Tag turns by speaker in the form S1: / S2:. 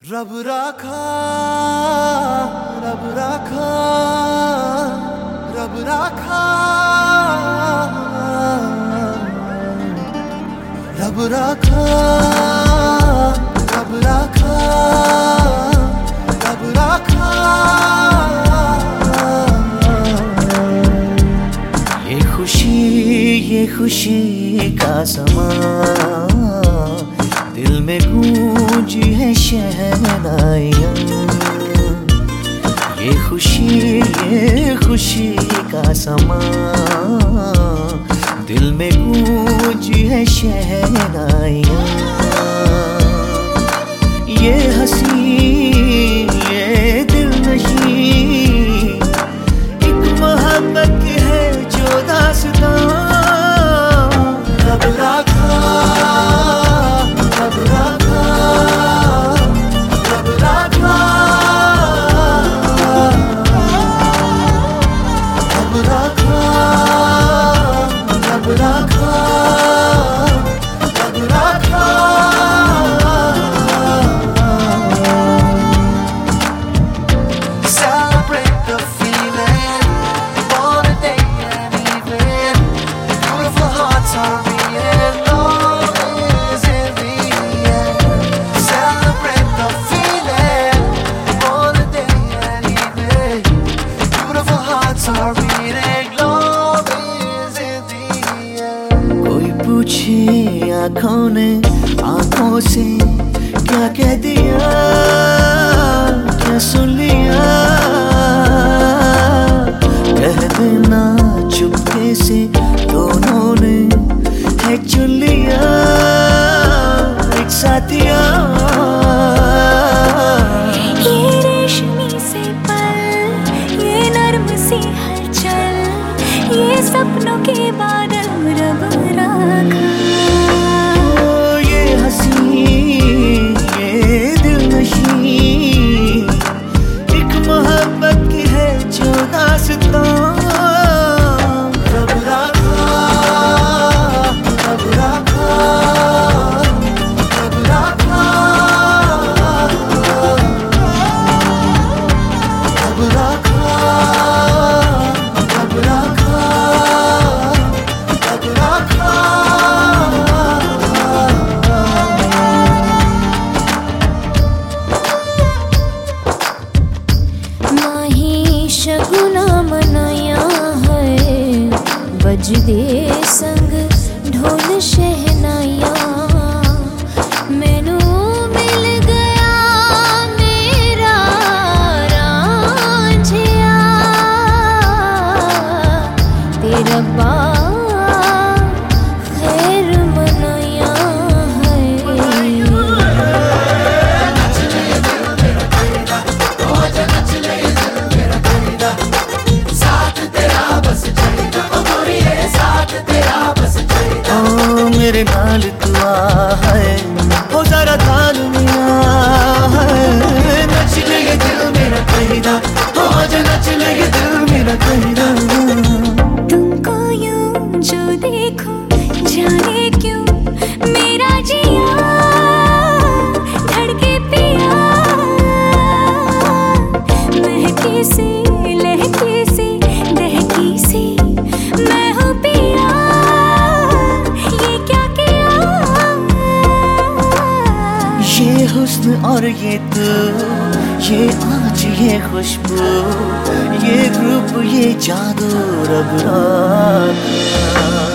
S1: रब राखा, रब राखा, रब राखा, रब राखा, रब राखा, रब राखा। ये खुशी का समा, दिल में गूंजी है शहनाइयाँ। ये खुशी का समा, दिल में गूंजी है शहनाइयाँ। ये हंसी ये दिलनशी एक मोहब्बत है जो दास्तां। रब राखा, रब राखा, रब राखा, रब राखा, रब राखा, रब राखा। Celebrate the feeling, born a day and evening. Beautiful hearts are beating, love is in the air. Celebrate the feeling, born a day and evening. Beautiful hearts are beating, love is in the air. कोई पूछे आँखों ने आँखों से क्या कह दिया, क्या सुन लिया। कह देना चुपके से दोनों ने है चुन लिया एक साथिया।
S2: ये रेशमी से पल, ये नर्म सी हलचल, ये सपनों के बादल रब राखा।
S1: ये हंसी ये दिलनशी एक मोहब्बत की है जो दास्तां। रब राखा, रब राखा, रब राखा, रब राखा, रब राखा, रब राखा।
S2: माही शगुना मनाया है, बजदे संग ढोल शहनाइयाँ। मैनू मिल गया मेरा रांझिया, तेरा बा खैर मनाया है।
S1: मेरे नाल तू आ है, हो जरा ताल मिला है। नच ले ये दिल मेरा कहीदा, हो जा नच ले ये दिल मेरा कहीदा।
S2: तुमको यूं जो देखो जाने क्यों मेरा जिया धड़के पिया। महकी सी लहकी सी दहकी सी मैं हूँ पिया, ये क्या किया।
S1: ये हुस्न और ये तू, ये आज ये खुशबू, ये रूप ये जादू रब राखा।